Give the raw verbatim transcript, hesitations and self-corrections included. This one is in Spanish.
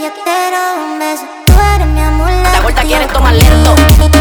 yo quiero un beso. Tú eres mi amuleto. La gorda quiere tomar lento.